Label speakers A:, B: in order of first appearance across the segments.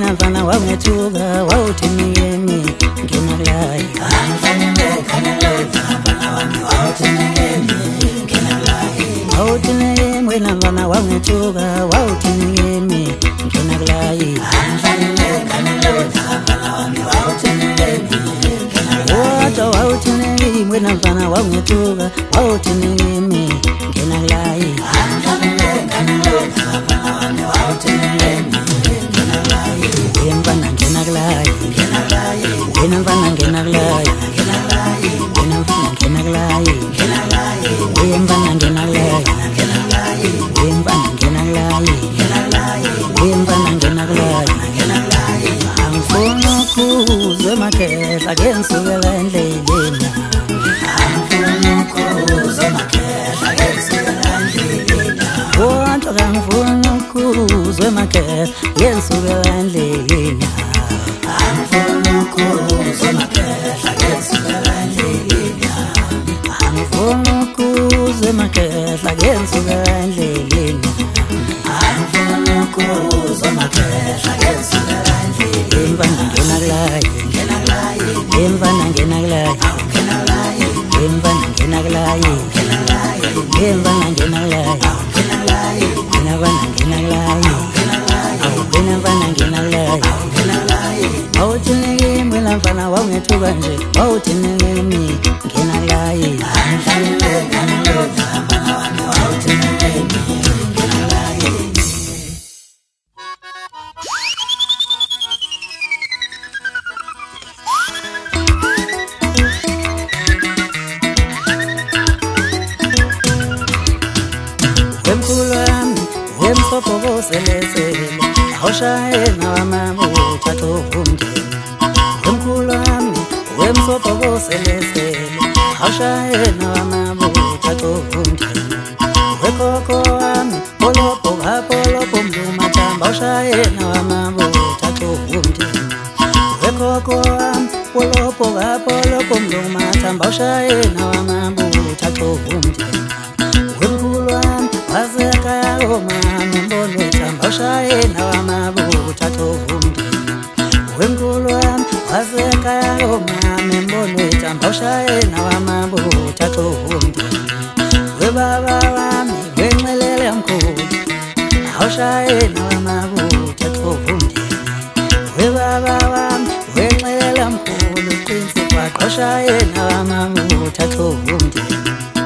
A: wena mfana wangethuka wawuthini yemi ngena kulayi wawuthini yemi wena mfana wangethuka wawuthini yemi ngena kulayi Wato wawuthini yemi wena mfana wangethuka wawuthini yemi ngena kulayi Mfana ngena kulayi wena mfana ngena kulayi wena mfana ngena kulayi wena mfana ngena kulayi wena mfana ngena kulayi wena mfana ngena kulayi angifuni ukuzwe makhehla ke ngisukela endleleni angifuni ukuzwe makhehla ke ngisukela endleleni Wonto angifuni ukuzwe makhehla ke ngisukela endleleni angifuni ukuzwe makhehla ke ngisukela endleleni angifuni ukuzwe makhehla ke ngisukela endleleni angifuni ukuzwe makhehla ke ngisukela endleleni Mfana ngena kulayi mfana ngena kulayi mfana ngena kulayi mfana ngena kulayi wena mfana ngena kulayi wena mfana ngena kulayi awuthini yimi wena mfana wangethuka nje awuthini yimi ngena kulayi Wempopo selesele awushaye nawamabutha thumndeni Wemkhulu wami wempopo selesele awushaye nawamabutha thumndeni Wekhokho wami polopo mluma thamba awushaye nawamabutha thumndeni Wekhokho wami polopo mluma thamba awushaye nawamabutha thumndeni Wemkhulu wami wazeka yalomami mbona ethamba ushaye nawamabutha thumndeni Wemkhulu wami wazeka yalomami mbona ethamba ushaye nawamabutha thumndeni Webaba wami wenxelele mkhulu awushaye nawamabutha thumndeni Webaba wami wenxelele mkhulu qinise kwaqa ushaye nawamabutha thumndeni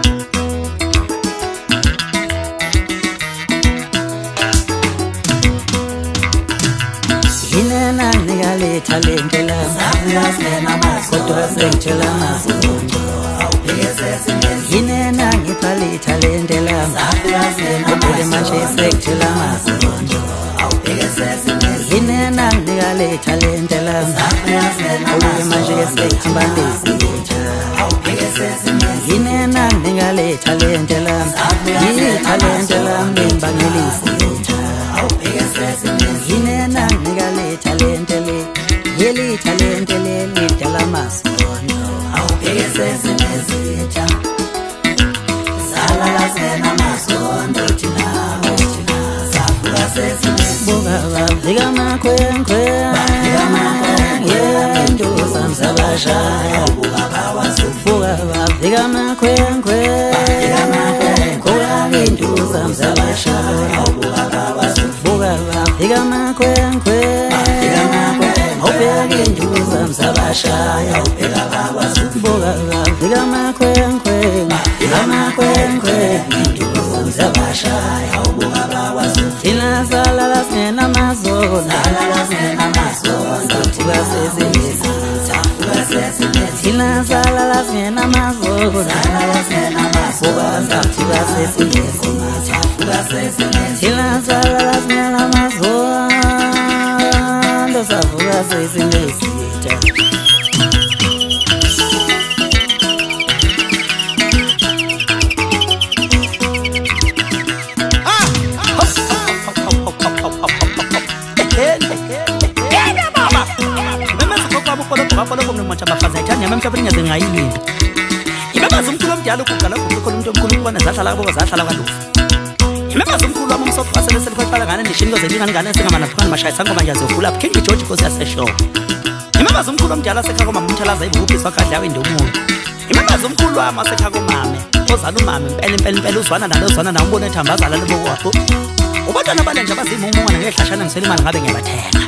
A: Inena nigalitha lentela kodwa sengitshela amasondo Inena ngipalitha lentela kodwa manje sengitshela amasondo Inena nigalitha lentela kodwa manje sengihamba ndisitha Inena nigalitha lentela ngitha lentela ngimbangelisitha Inena nigalitha lentele yeli talentele lidala masondo awubhekesese nezitha zalala zena masondo thina safuka sesibuka bafika makhwenkwe yendo samsabashaya ubuka bawasufuka bafika makhwenkwe kola into samsabashaya ubuka bawasufuka bafika makhwenkwe Ubheka induza msabashaya ubheka bakwasubuka bafika makhwenkwe induza msabashaya ubuka bakwasubuka thina salala singena mazona fuka sesingezitha thina salala singena mazona fuka sesingezitha thina salala singena mazona safuka sesingezitha Imembaza umkhulu wami umsopho waselesele khwephala ngane nishini koze ingane sengamana phukani mashayisa ngoba nje azokula King George Nkosi yaseshow. Imembaza umkhulu omdala sekhako mama umthalaza ibuphi swakadla wendomulo. Imembaza umkhulu wami wasekhako mame ozana umame impela uzwana nalo uzwana nawo umbone ethambazala lobo kwapho. Ubantwana bale nje abazimungungana ngehlashana ngiselimali ngabe ngiyabathenga.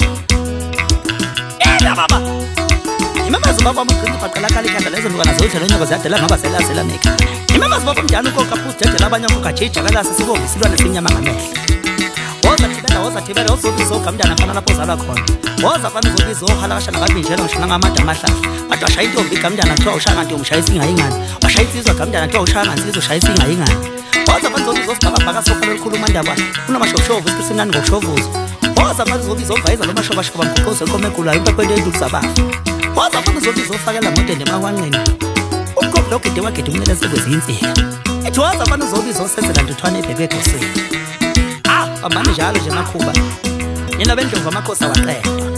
A: Baba imamazi baba umgcini baqala kali khanda lezo ntwana zodlela inyoko ziyadela ngoba selasela neka imamazi baba umjana ukoka futhi dedela abanye ukugajija kalasi sibombe silwane sinyama ngamehla woza thibela uzobizoga umntana khona lapho ozalwa khona woza fana uzobizohala kashana ngabinjela ngishona ngamada amahlahla ade washaya intombi kamntana kuthiwa ushaya kanti umshayisa ingayingane washaya insizwa kamntana kuthiwa ushaya kanti insizwa ushayisa ingayingane woza fana uzobizosibhakabhaka sokhalo olukhuluma ndaba unomashoshovu isisimnani ngokushovuza woza fana uzobizovayeza lo mashobashoba mkhokozo enkomo egulayo impepho enduku zabafa woza fana uzobizofakela modende emakwanqeni umkhophi ogede wagede umnele sekwezinsika ethi woza fana uzobizosenzela ntuthwane ebhekwe egosini amane njalo nje makhuba nina bendlovu amakhosi awaqedwa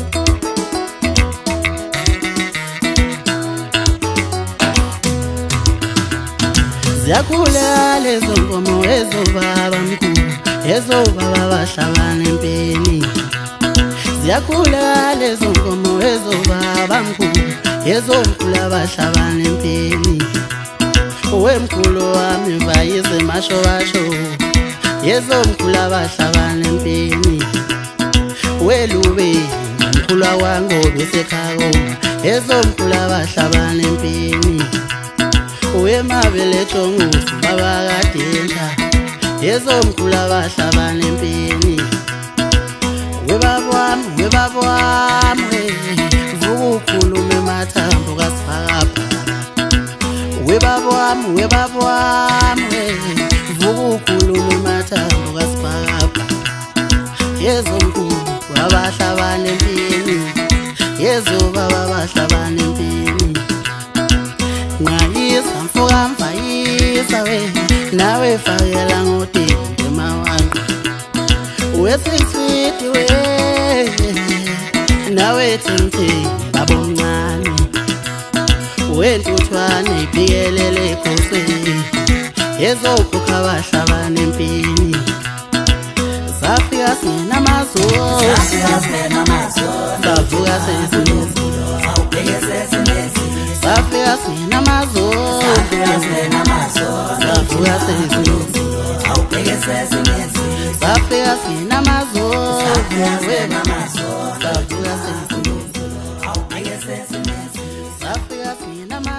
B: ziyakhula lezo nkomo ezobaba mkhulu ezobaba bahlabana empini ziyakhula lezo nkomo ezobaba mkhulu ezomkhulu abahlabana empini wemkhulu wami vayize mashobasho yezomkhulu abahlabana empini welube mkhulu wangobe sekhako yezomkhulu abahlabana empini wemabele tongusi baba kadenta yezomkhulu abahlabana empini webabwami vuka ukhulume mathambo kasifakapha webabwami vuka ukhulume mathambo kasifakapha yezomkhulu abahlabana empini yezobaba abahlabana empini ngayisa mfoka mfayisa we nawe fakela ngodende mawanqa wesiswiti we nawe themtheni babomncane wentuthwane ibhikelele ekhosini yezokhokha abahlabana empini safika sinamazolo savuka sesinezilo safika sinamazolo savuka sesinezilo safika sinamazolo savuka sesinezilo safika sinamazolo